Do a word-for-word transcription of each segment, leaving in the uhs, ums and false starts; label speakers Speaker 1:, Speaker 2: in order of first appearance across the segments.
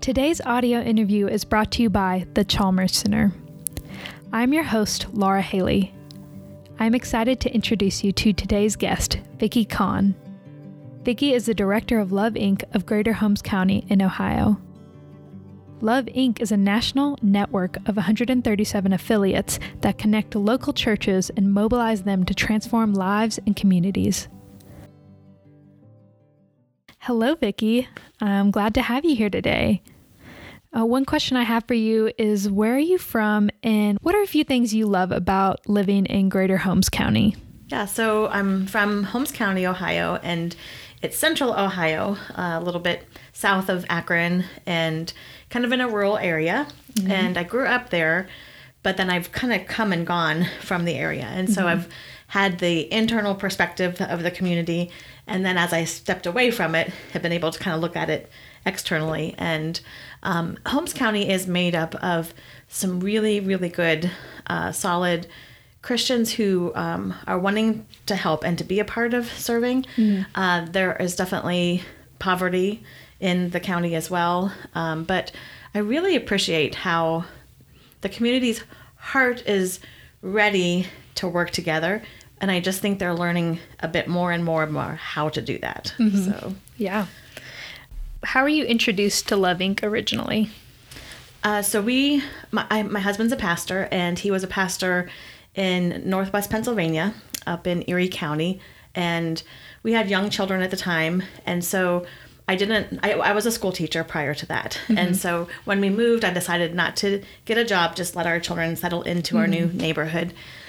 Speaker 1: Today's audio interview is brought to you by the Chalmers Center. I'm your host, Laura Haley. I'm excited to introduce you to today's guest, Vicki Kahn. Vicki is the director of Love Incorporated of Greater Holmes County in Ohio. Love Incorporated is a national network of one hundred thirty-seven affiliates that connect local churches and mobilize them to transform lives and communities. Hello, Vicki. I'm glad to have you here today. Uh, one question I have for you is, where are you from and what are a few things you love about living in Greater Holmes County?
Speaker 2: Yeah, so I'm from Holmes County, Ohio, and it's central Ohio, uh, a little bit south of Akron and kind of in a rural area. Mm-hmm. And I grew up there, but then I've kind of come and gone from the area. And so mm-hmm. I've had the internal perspective of the community. And then as I stepped away from it, have been able to kind of look at it externally. And um, Holmes County is made up of some really, really good, uh, solid Christians who um, are wanting to help and to be a part of serving. Mm-hmm. Uh, there is definitely poverty in the county as well. Um, but I really appreciate how the community's heart is ready to work together. And I just think they're learning a bit more and more and more how to do that. Mm-hmm. So,
Speaker 1: yeah. How were you introduced to Love Incorporated originally?
Speaker 2: Uh, so we, my, I, my husband's a pastor, and he was a pastor in Northwest Pennsylvania, up in Erie County, and we had young children at the time, and so I didn't, I, I was a school teacher prior to that, mm-hmm. and so when we moved, I decided not to get a job, just let our children settle into mm-hmm. our new neighborhood.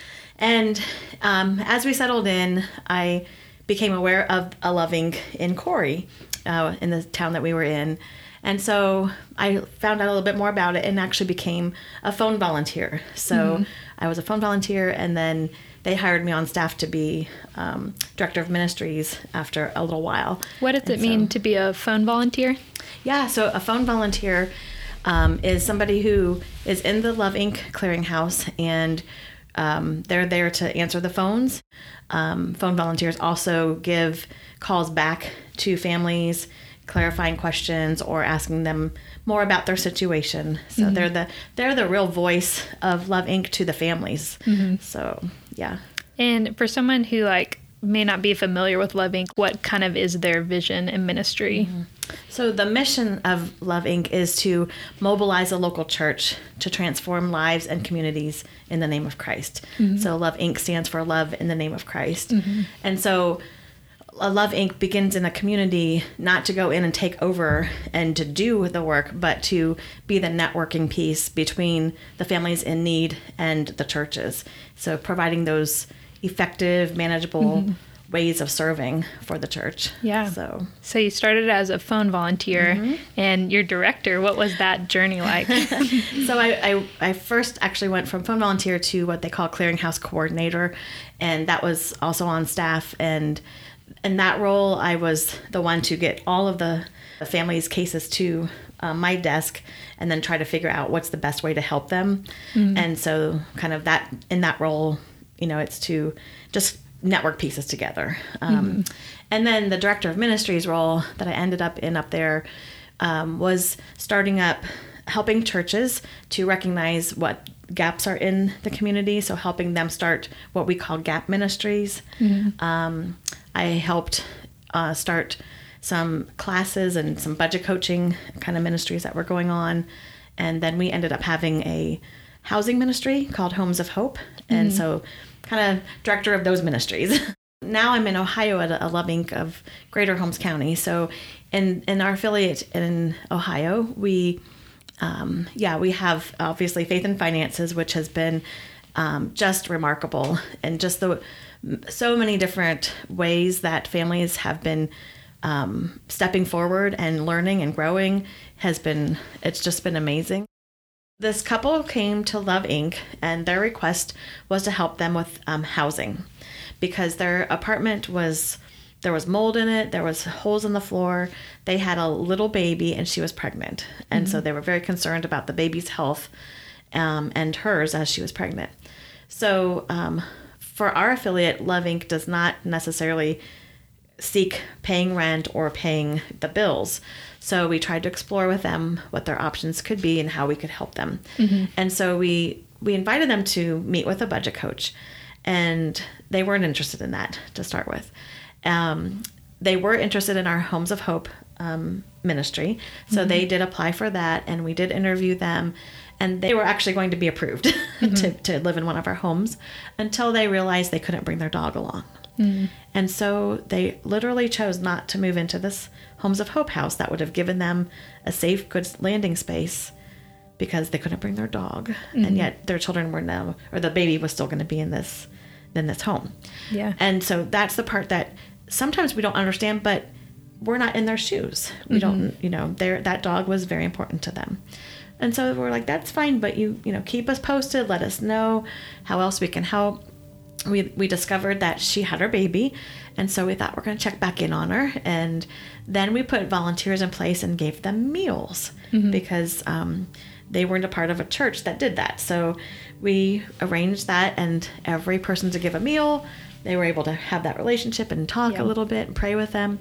Speaker 2: And um, as we settled in, I became aware of a Love Incorporated in Corry, uh, in the town that we were in. And so I found out a little bit more about it and actually became a phone volunteer. So mm-hmm. I was a phone volunteer, and then they hired me on staff to be um, director of ministries after a little while.
Speaker 1: What does
Speaker 2: and
Speaker 1: it mean so, to be a phone volunteer?
Speaker 2: Yeah, so a phone volunteer um, is somebody who is in the Love Incorporated clearinghouse, and Um, they're there to answer the phones. Um, phone volunteers also give calls back to families, clarifying questions or asking them more about their situation. So mm-hmm. they're the they're the real voice of Love Incorporated to the families. Mm-hmm. So yeah.
Speaker 1: And for someone who like may not be familiar with Love Incorporated, what kind of is their vision and ministry?
Speaker 2: Mm-hmm. So the mission of Love Incorporated is to mobilize a local church to transform lives and communities in the name of Christ. Mm-hmm. So Love Incorporated stands for Love in the Name of Christ. Mm-hmm. And so a Love Incorporated begins in a community not to go in and take over and to do the work, but to be the networking piece between the families in need and the churches. So providing those effective, manageable mm-hmm. ways of serving for the church.
Speaker 1: Yeah.
Speaker 2: So
Speaker 1: so you started as a phone volunteer, mm-hmm. and your director, what was that journey like?
Speaker 2: So I, I, I first actually went from phone volunteer to what they call clearinghouse coordinator, and that was also on staff. And in that role, I was the one to get all of the, the families' cases to uh, my desk and then try to figure out what's the best way to help them. Mm-hmm. And so kind of that in that role, you know, it's to just network pieces together. Um, mm-hmm. And then the director of ministries role that I ended up in up there um, was starting up, helping churches to recognize what gaps are in the community. So helping them start what we call gap ministries. Mm-hmm. Um, I helped uh, start some classes and some budget coaching kind of ministries that were going on. And then we ended up having a housing ministry called Homes of Hope. And mm-hmm. so kind of director of those ministries. Now I'm in Ohio at a Love Incorporated of Greater Holmes County. So in, in our affiliate in Ohio, we, um, yeah, we have obviously Faith and Finances, which has been um, just remarkable. And just the so many different ways that families have been um, stepping forward and learning and growing has been, it's just been amazing. This couple came to Love Incorporated, and their request was to help them with um, housing because their apartment was, there was mold in it, there was holes in the floor, they had a little baby, and she was pregnant. And mm-hmm. so they were very concerned about the baby's health um, and hers as she was pregnant. So um, for our affiliate, Love Incorporated does not necessarily seek paying rent or paying the bills. So we tried to explore with them what their options could be and how we could help them. Mm-hmm. And so we we invited them to meet with a budget coach, and they weren't interested in that to start with. Um, they were interested in our Homes of Hope um, ministry. So mm-hmm. they did apply for that, and we did interview them, and they were actually going to be approved mm-hmm. to, to live in one of our homes until they realized they couldn't bring their dog along. Mm-hmm. And so they literally chose not to move into this Homes of Hope house that would have given them a safe, good landing space, because they couldn't bring their dog. Mm-hmm. And yet their children were now, or the baby was still going to be in this, in this home.
Speaker 1: Yeah.
Speaker 2: And so that's the part that sometimes we don't understand, but we're not in their shoes. We mm-hmm. don't, you know, their that dog was very important to them. And so we're like, that's fine, but you, you know, keep us posted, let us know how else we can help. We we discovered that she had her baby, and so we thought we're going to check back in on her. And then we put volunteers in place and gave them meals mm-hmm. because um, they weren't a part of a church that did that. So we arranged that, and every person to give a meal. They were able to have that relationship and talk yep. a little bit and pray with them.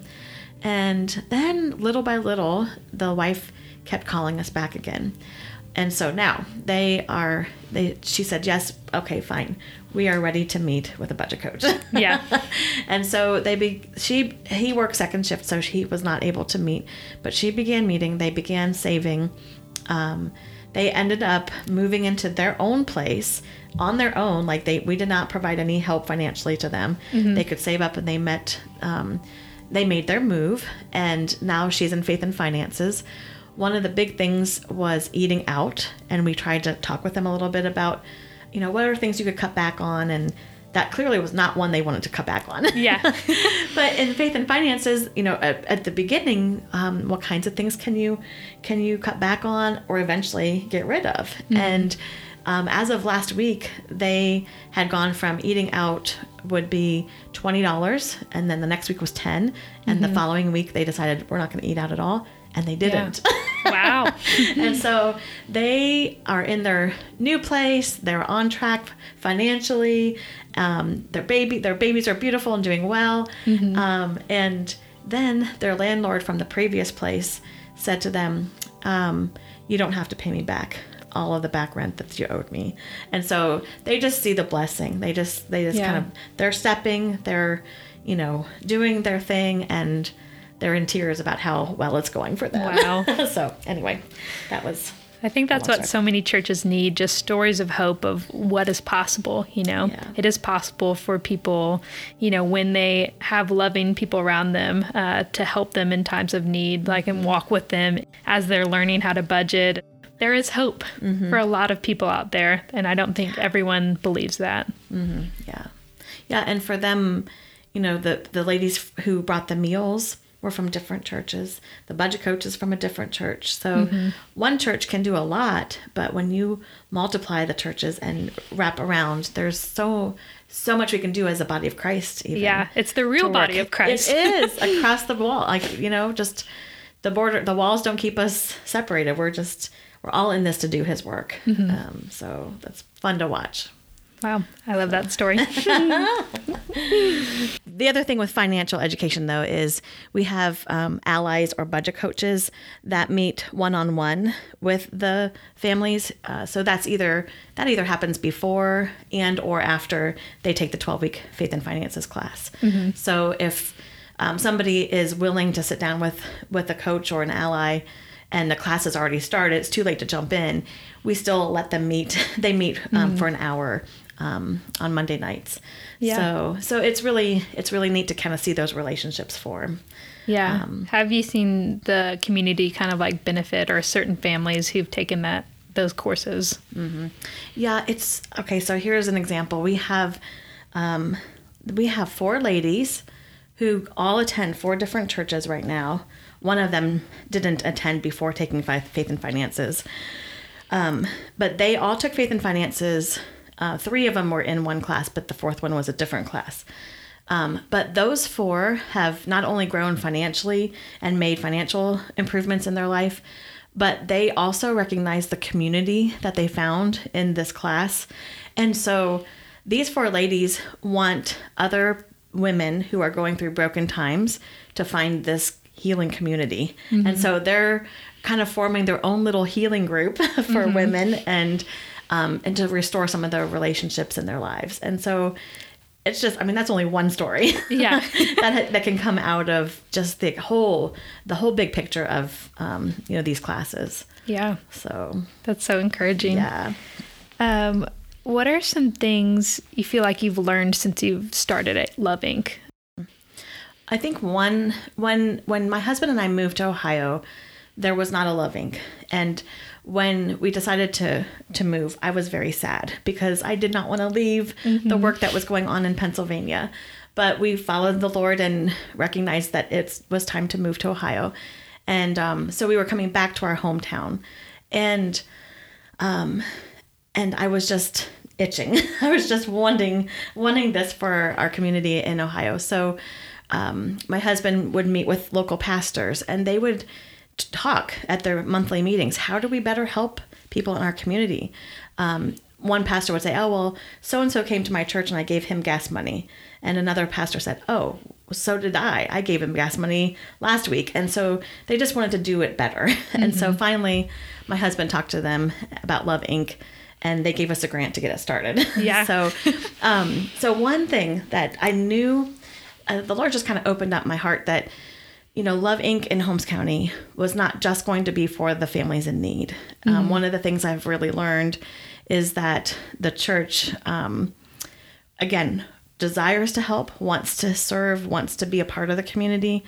Speaker 2: And then little by little, the wife kept calling us back again. And so now they are, they, she said, yes, okay, fine. We are ready to meet with a budget coach.
Speaker 1: Yeah.
Speaker 2: And so they be, she, he worked second shift, so he was not able to meet, but she began meeting. They began saving. Um, they ended up moving into their own place on their own. Like they, we did not provide any help financially to them. Mm-hmm. They could save up, and they met, um, they made their move, and now she's in Faith and Finances. One of the big things was eating out, and we tried to talk with them a little bit about, you know, what are things you could cut back on, and that clearly was not one they wanted to cut back on.
Speaker 1: Yeah.
Speaker 2: But in Faith and Finances, you know, at, at the beginning, um, what kinds of things can you can you cut back on or eventually get rid of? Mm-hmm. And um, as of last week, they had gone from eating out would be twenty dollars, and then the next week was ten dollars, and mm-hmm. the following week they decided we're not going to eat out at all. And they didn't.
Speaker 1: Yeah. Wow.
Speaker 2: And so they are in their new place. They're on track financially. Um, their baby, their babies are beautiful and doing well. Mm-hmm. Um, and then their landlord from the previous place said to them, um, you don't have to pay me back all of the back rent that you owed me. And so they just see the blessing. They just, they just yeah. kind of, they're stepping, they're, you know, doing their thing, and they're in tears about how well it's going for them.
Speaker 1: Wow.
Speaker 2: So anyway, that was...
Speaker 1: I think that's what so many churches need, just stories of hope of what is possible, you know. Yeah. It is possible for people, you know, when they have loving people around them uh, to help them in times of need, like, and walk with them as they're learning how to budget. There is hope mm-hmm. for a lot of people out there, and I don't think everyone believes that.
Speaker 2: Mm-hmm. Yeah. Yeah, and for them, you know, the, the ladies who brought the meals were from different churches. The budget coach is from a different church. So mm-hmm. one church can do a lot, but when you multiply the churches and wrap around, there's so so much we can do as a body of Christ. Even
Speaker 1: yeah, it's the real body of Christ.
Speaker 2: It is across the wall. Like, you know, just the border, the walls don't keep us separated. We're just, we're all in this to do his work. Mm-hmm. Um, so that's fun to watch.
Speaker 1: Wow, I love that story.
Speaker 2: The other thing with financial education, though, is we have um, allies or budget coaches that meet one-on-one with the families. Uh, so that's either that either happens before and or after they take the twelve-week Faith and Finances class. Mm-hmm. So if um, somebody is willing to sit down with, with a coach or an ally, and the class has already started, it's too late to jump in, we still let them meet. They meet um, mm-hmm. for an hour um, on Monday nights. Yeah. So so it's really it's really neat to kind of see those relationships form.
Speaker 1: Yeah. Um, Have you seen the community kind of like benefit, or certain families who've taken that those courses?
Speaker 2: Mm-hmm. Yeah, it's okay. So here's an example. We have um, we have four ladies who all attend four different churches right now. One of them didn't attend before taking Faith and Finances. Um, but they all took Faith and Finances. Uh, three of them were in one class, but the fourth one was a different class. Um, but those four have not only grown financially and made financial improvements in their life, but they also recognize the community that they found in this class. And so these four ladies want other women who are going through broken times to find this healing community. Mm-hmm. And so they're kind of forming their own little healing group for mm-hmm. women and um, and to restore some of the relationships in their lives. And so it's just, I mean, that's only one story.
Speaker 1: Yeah.
Speaker 2: that that can come out of just the whole, the whole big picture of, um, you know, these classes.
Speaker 1: Yeah.
Speaker 2: So
Speaker 1: that's so encouraging.
Speaker 2: Yeah.
Speaker 1: Um, what are some things you feel like you've learned since you've started at Love Incorporated?
Speaker 2: I think one, when, when my husband and I moved to Ohio, there was not a Love Incorporated. And when we decided to, to move, I was very sad because I did not want to leave mm-hmm. the work that was going on in Pennsylvania. But we followed the Lord and recognized that it was time to move to Ohio. And um, so we were coming back to our hometown. And um, and I was just itching. I was just wanting wanting this for our community in Ohio. So um, my husband would meet with local pastors, and they would talk at their monthly meetings. How do we better help people in our community? Um, one pastor would say, oh, well, so-and-so came to my church and I gave him gas money. And another pastor said, oh, so did I. I gave him gas money last week. And so they just wanted to do it better. Mm-hmm. And so finally, my husband talked to them about Love Incorporated, and they gave us a grant to get it started.
Speaker 1: Yeah.
Speaker 2: so, um, so one thing that I knew, uh, the Lord just kind of opened up my heart that, you know, Love Incorporated in Holmes County was not just going to be for the families in need. Mm-hmm. Um, one of the things I've really learned is that the church, um, again, desires to help, wants to serve, wants to be a part of the community.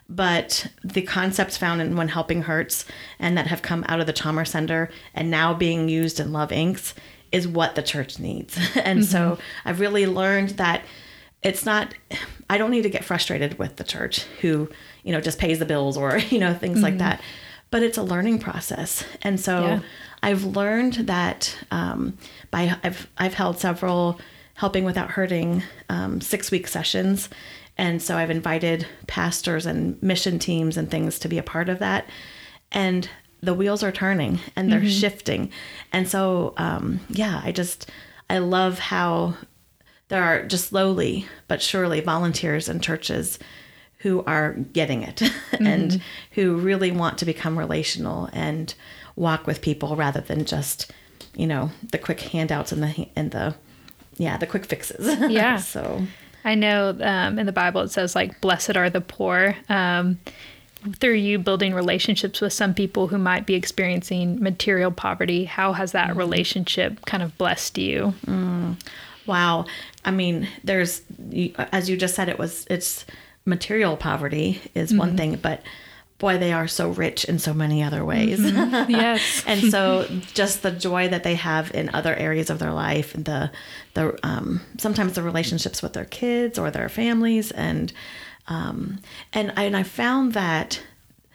Speaker 2: But the concepts found in When Helping Hurts and that have come out of the Chalmers Center and now being used in Love Incorporated is what the church needs. And mm-hmm. so I've really learned that it's not, I don't need to get frustrated with the church who, you know, just pays the bills or, you know, things mm-hmm. like that. But it's a learning process. And so yeah. I've learned that um, by, I've, I've held several Helping Without Hurting um, six week sessions. And so I've invited pastors and mission teams and things to be a part of that. And the wheels are turning and they're mm-hmm. shifting. And so, um, yeah, I just, I love how there are just slowly but surely volunteers and churches who are getting it mm-hmm. and who really want to become relational and walk with people rather than just, you know, the quick handouts and the, and the, yeah, the quick fixes.
Speaker 1: Yeah.
Speaker 2: So
Speaker 1: I know um, in the Bible it says like, blessed are the poor. Um, through you building relationships with some people who might be experiencing material poverty, how has that mm-hmm. relationship kind of blessed you?
Speaker 2: Mm. Wow. I mean, there's, as you just said, it was, it's material poverty is mm-hmm. one thing, but boy, they are so rich in so many other ways.
Speaker 1: Mm-hmm. Yes.
Speaker 2: And so just the joy that they have in other areas of their life and the, the, um, sometimes the relationships with their kids or their families. And, um, and I, and I found that,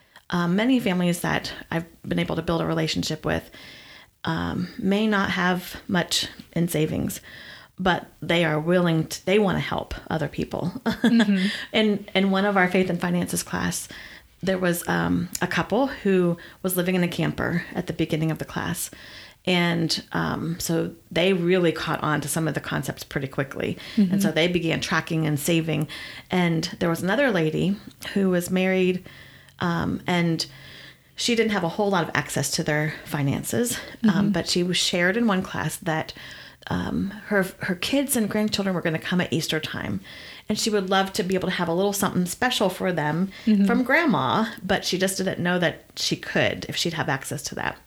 Speaker 2: um, many families that I've been able to build a relationship with, um, may not have much in savings, but they are willing to, they want to help other people. Mm-hmm. in, in one of our faith and finances class, there was um, a couple who was living in a camper at the beginning of the class. And um, so they really caught on to some of the concepts pretty quickly. Mm-hmm. And so they began tracking and saving. And there was another lady who was married um, and she didn't have a whole lot of access to their finances. Mm-hmm. Um, but she was shared in one class that Um, her her kids and grandchildren were going to come at Easter time, and she would love to be able to have a little something special for them mm-hmm. from grandma, but she just didn't know that she could if she'd have access to that.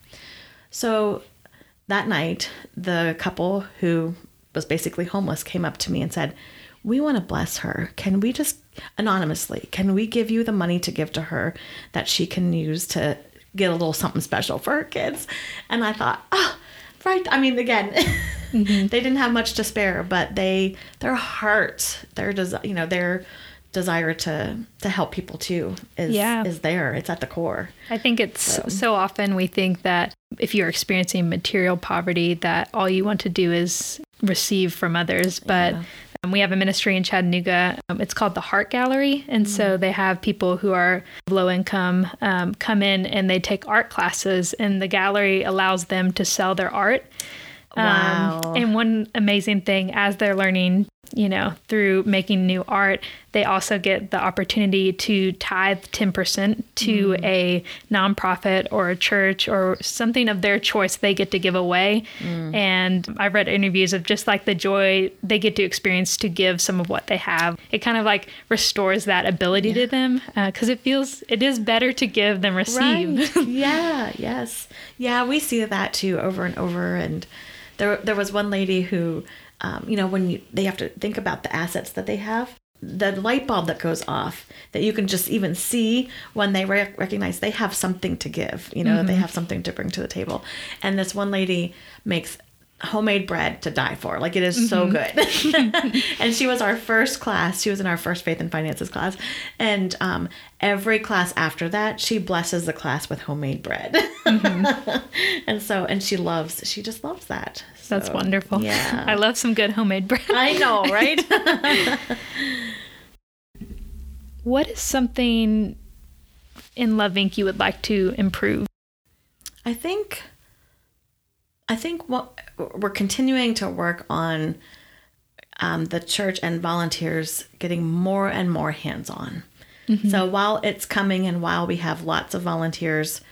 Speaker 2: So that night, the couple who was basically homeless came up to me and said, we want to bless her. Can we just, anonymously, can we give you the money to give to her that she can use to get a little something special for her kids? And I thought, oh, right. I mean, again, mm-hmm. they didn't have much to spare, but they, their heart, their desire, you know, their desire to, to help people too is, yeah. is there. It's at the core.
Speaker 1: I think it's so. so often we think that if you're experiencing material poverty, that all you want to do is receive from others. But yeah. um, we have a ministry in Chattanooga. Um, it's called the Heart Gallery. And mm-hmm. so they have people who are low income um, come in and they take art classes, and the gallery allows them to sell their art.
Speaker 2: Wow.
Speaker 1: Um, and one amazing thing, as they're learning you know, through making new art, they also get the opportunity to tithe ten percent to mm. a nonprofit or a church or something of their choice they get to give away. Mm. And I've read interviews of just like the joy they get to experience to give some of what they have. It kind of like restores that ability yeah. to them because uh, it feels it is better to give than receive.
Speaker 2: Right. yeah. Yes. Yeah. We see that too over and over. And there, there was one lady who, um, you know, when you, they have to think about the assets that they have, the light bulb that goes off that you can just even see when they re- recognize they have something to give, you know, mm-hmm. they have something to bring to the table. And this one lady makes homemade bread to die for. Like, it is mm-hmm. so good. And she was our first class. She was in our first faith and finances class. And um, every class after that, she blesses the class with homemade bread. Mm-hmm. and so, and she loves, she just loves that. So,
Speaker 1: that's wonderful.
Speaker 2: Yeah.
Speaker 1: I love some good homemade bread.
Speaker 2: I know, right?
Speaker 1: What is something in Love Incorporated you would like to improve?
Speaker 2: I think, I think what we're continuing to work on um, the church and volunteers getting more and more hands-on. Mm-hmm. So while it's coming and while we have lots of volunteers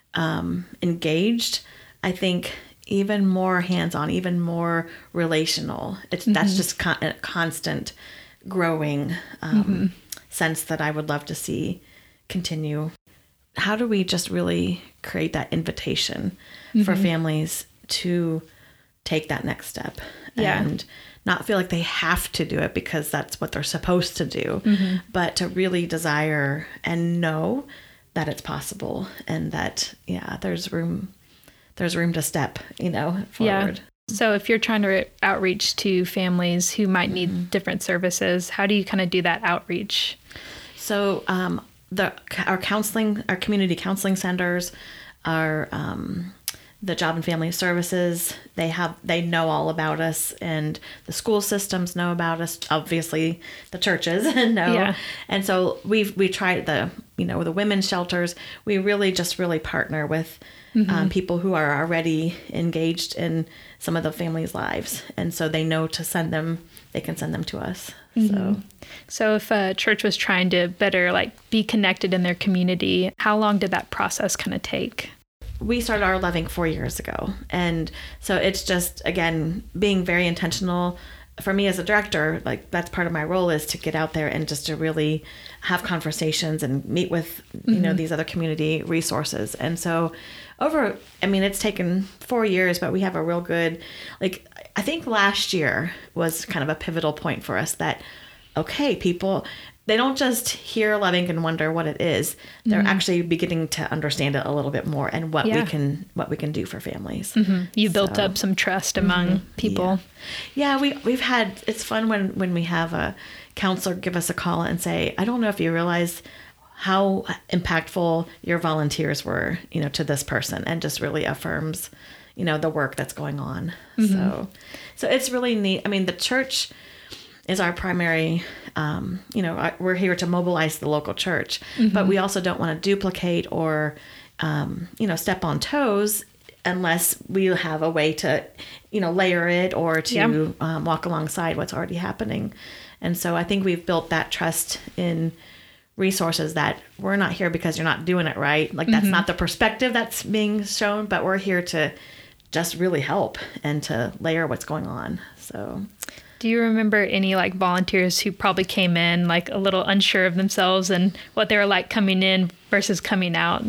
Speaker 2: um, engaged, I think even more hands-on, even more relational. It's mm-hmm. that's just con- a constant growing um, mm-hmm. sense that I would love to see continue. How do we just really create that invitation mm-hmm. for families to take that next step
Speaker 1: yeah.
Speaker 2: and not feel like they have to do it because that's what they're supposed to do, mm-hmm. but to really desire and know that it's possible and that, yeah, there's room, there's room to step, you know, forward.
Speaker 1: Yeah. So if you're trying to re- outreach to families who might need mm-hmm. different services, how do you kind of do that outreach?
Speaker 2: So um, the our counseling, our community counseling centers, our um, the Job and Family Services, they have they know all about us, and the school systems know about us. Obviously, the churches know,
Speaker 1: yeah.
Speaker 2: and so we've we tried the you know the women's shelters. We really just really partner with mm-hmm. um, people who are already engaged in some of the families' lives, and so they know to send them. They can send them to us.
Speaker 1: Mm-hmm.
Speaker 2: So,
Speaker 1: so if a church was trying to better like be connected in their community, how long did that process kind of take?
Speaker 2: We started our Loving four years ago. And so it's just, again, being very intentional. For me as a director, like that's part of my role is to get out there and just to really have conversations and meet with, mm-hmm. you know, these other community resources. And so over, I mean, it's taken four years, but we have a real good, like, I think last year was kind of a pivotal point for us that, okay, people, they don't just hear Loving and wonder what it is. They're mm-hmm. actually beginning to understand it a little bit more and what yeah. we can what we can do for families.
Speaker 1: Mm-hmm. You built so, up some trust among mm-hmm. people.
Speaker 2: Yeah, yeah we, we've had, it's fun when, when we have a counselor give us a call and say, I don't know if you realize how impactful your volunteers were, you know, to this person, and just really affirms, you know, the work that's going on. Mm-hmm. So, so it's really neat. I mean, the church is our primary, um, you know, we're here to mobilize the local church, mm-hmm. but we also don't want to duplicate or, um, you know, step on toes unless we have a way to, you know, layer it or to yeah. um, walk alongside what's already happening. And so I think we've built that trust in resources that we're not here because you're not doing it right. Like that's mm-hmm. not the perspective that's being shown, but we're here to just really help and to layer what's going on. So...
Speaker 1: Do you remember any like volunteers who probably came in like a little unsure of themselves and what they were like coming in versus coming out?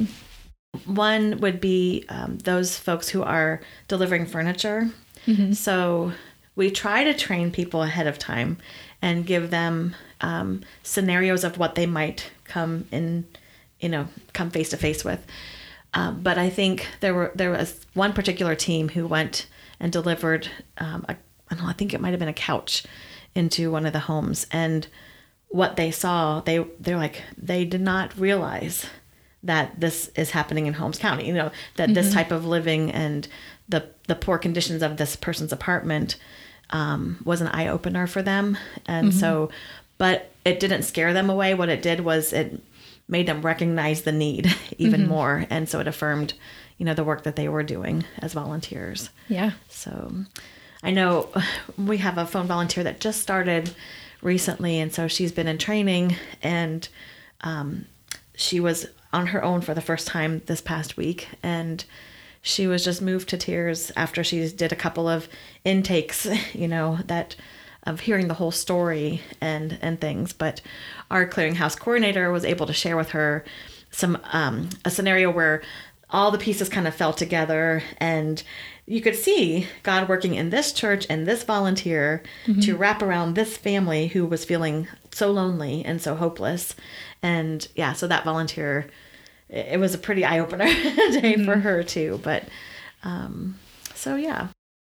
Speaker 2: One would be um, those folks who are delivering furniture. Mm-hmm. So we try to train people ahead of time and give them um, scenarios of what they might come in, you know, come face to face with. Um, but I think there were there was one particular team who went and delivered um, a I don't know, I think it might have been a couch into one of the homes. And what they saw, they, they're like, they did not realize that this is happening in Holmes County, you know, that mm-hmm. this type of living and the, the poor conditions of this person's apartment um, was an eye opener for them. And mm-hmm. so, but it didn't scare them away. What it did was it made them recognize the need even mm-hmm. more. And so it affirmed, you know, the work that they were doing as volunteers.
Speaker 1: Yeah.
Speaker 2: So... I know we have a phone volunteer that just started recently, and so she's been in training, and um, she was on her own for the first time this past week, and she was just moved to tears after she did a couple of intakes, you know, that of hearing the whole story and and things. But our clearinghouse coordinator was able to share with her some um, a scenario where all the pieces kind of fell together, and you could see God working in this church and this volunteer mm-hmm. to wrap around this family who was feeling so lonely and so hopeless. And yeah, so that volunteer, it was a pretty eye-opener day mm-hmm. for her too. But um, so yeah.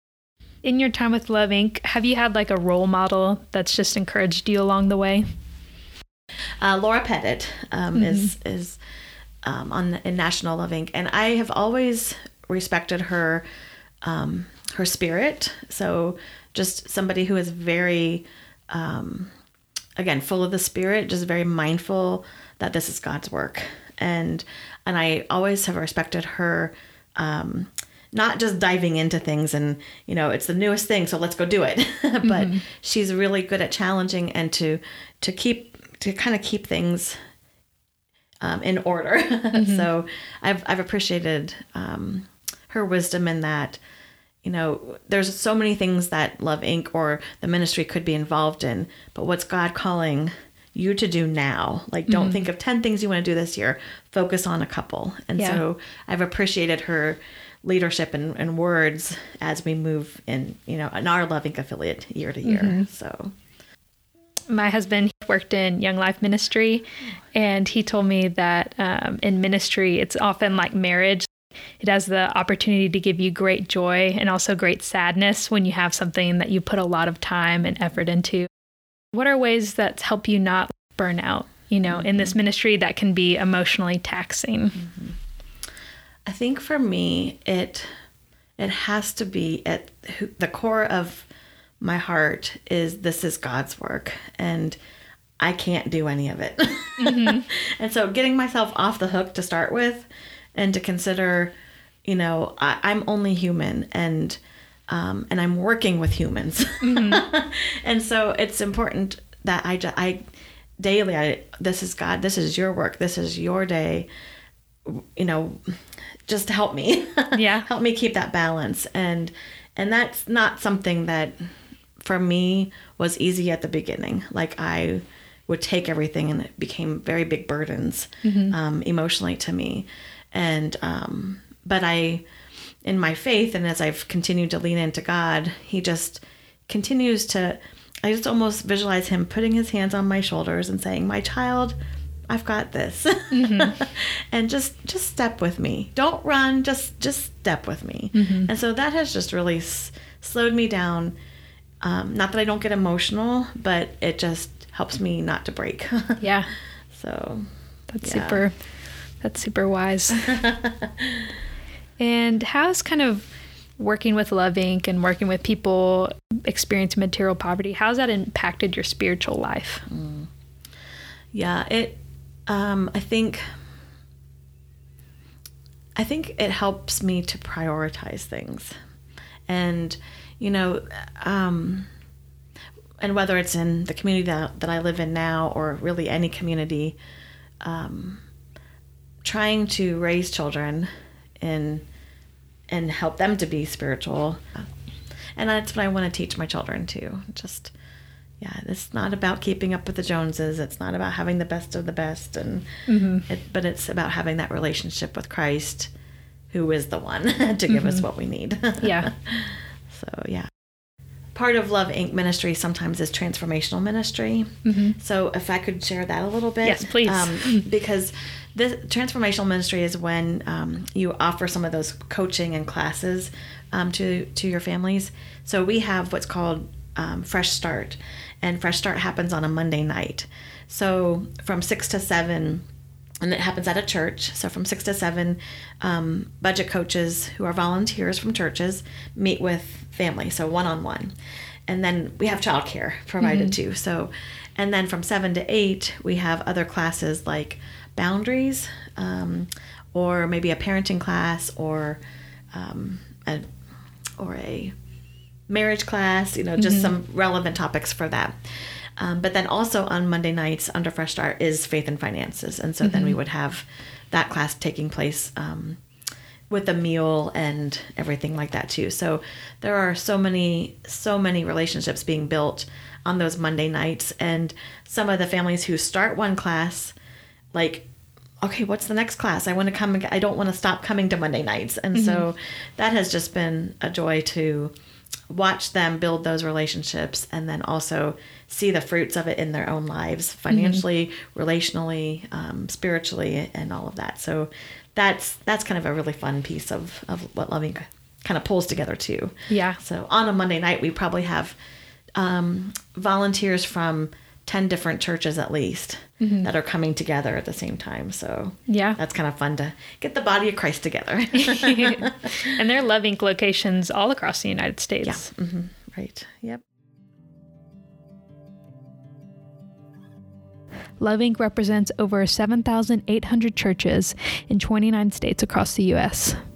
Speaker 1: In your time with Love Incorporated, have you had like a role model that's just encouraged you along the way?
Speaker 2: Uh, Laura Pettit um, mm-hmm. is is um, on in National Love Incorporated, and I have always respected her um, her spirit. So just somebody who is very um, again full of the Spirit, just very mindful that this is God's work, and and I always have respected her. Um, not just diving into things and, you know, it's the newest thing, so let's go do it. But mm-hmm. she's really good at challenging and to to keep to kind of keep things um, in order. Mm-hmm. So I've I've appreciated um, her wisdom in that. You know, there's so many things that Love Incorporated or the ministry could be involved in, but what's God calling you to do now? Like, don't mm-hmm. think of ten things you want to do this year. Focus on a couple. And yeah. so I've appreciated her leadership and, and words as we move in, you know, in our Love Incorporated affiliate year to year. Mm-hmm. So
Speaker 1: my husband worked in Young Life Ministry, and he told me that um, in ministry, it's often like marriage. It has the opportunity to give you great joy and also great sadness when you have something that you put a lot of time and effort into. What are ways that help you not burn out, you know, mm-hmm. in this ministry that can be emotionally taxing?
Speaker 2: Mm-hmm. I think for me, it it has to be at the core of my heart is this is God's work, and I can't do any of it. Mm-hmm. And so getting myself off the hook to start with, and to consider, you know, I, I'm only human, and um, and I'm working with humans. Mm-hmm. And so it's important that I, I daily, I this is God, this is your work, this is your day, you know, just help me. Yeah. Help me keep that balance. And and that's not something that for me was easy at the beginning. Like I would take everything and it became very big burdens mm-hmm. um, emotionally to me. And um, but I, in my faith, and as I've continued to lean into God, he just continues to, I just almost visualize him putting his hands on my shoulders and saying, my child, I've got this. Mm-hmm. And just just step with me. Don't run, just just step with me. Mm-hmm. And so that has just really s- slowed me down. Um, not that I don't get emotional, but it just helps me not to break.
Speaker 1: Yeah.
Speaker 2: So
Speaker 1: that's
Speaker 2: yeah.
Speaker 1: super that's super wise. And how's kind of working with Love Incorporated and working with people experiencing material poverty, how's that impacted your spiritual life?
Speaker 2: Mm. Yeah, it Um, I think I think it helps me to prioritize things. And, you know, um, and whether it's in the community that, that I live in now or really any community, um, trying to raise children and, and help them to be spiritual. And that's what I want to teach my children too. Just... Yeah, it's not about keeping up with the Joneses. It's not about having the best of the best, and mm-hmm. it, but it's about having that relationship with Christ, who is the one to give mm-hmm. us what we need.
Speaker 1: Yeah.
Speaker 2: So yeah, part of Love Incorporated ministry sometimes is transformational ministry. Mm-hmm. So if I could share that a little bit,
Speaker 1: yes, please.
Speaker 2: Um, because this transformational ministry is when um, you offer some of those coaching and classes um, to to your families. So we have what's called um, Fresh Start. And Fresh Start happens on a Monday night. So from six to seven, and it happens at a church. So from six to seven, um, budget coaches who are volunteers from churches meet with family, so one-on-one. And then we have childcare provided mm-hmm. too. So, and then from seven to eight, we have other classes like boundaries, um, or maybe a parenting class, or um, a, or a marriage class, you know, just mm-hmm. some relevant topics for that. Um, but then also on Monday nights under Fresh Start is Faith and Finances. And so mm-hmm. then we would have that class taking place um, with a meal and everything like that too. So there are so many, so many relationships being built on those Monday nights. And some of the families who start one class, like, okay, what's the next class? I want to come. I don't want to stop coming to Monday nights. And mm-hmm. so that has just been a joy to watch them build those relationships and then also see the fruits of it in their own lives, financially, mm-hmm. relationally, um, spiritually, and all of that. So that's that's kind of a really fun piece of, of what Loving kind of pulls together too.
Speaker 1: Yeah.
Speaker 2: So on a Monday night, we probably have um, volunteers from ten different churches at least mm-hmm. that are coming together at the same time. So
Speaker 1: yeah,
Speaker 2: that's kind of fun to get the body of Christ together.
Speaker 1: And there are Loving locations all across the United States.
Speaker 2: Yeah. Mm-hmm. Right. Yep.
Speaker 1: Loving represents over seven thousand eight hundred churches in twenty-nine states across the U S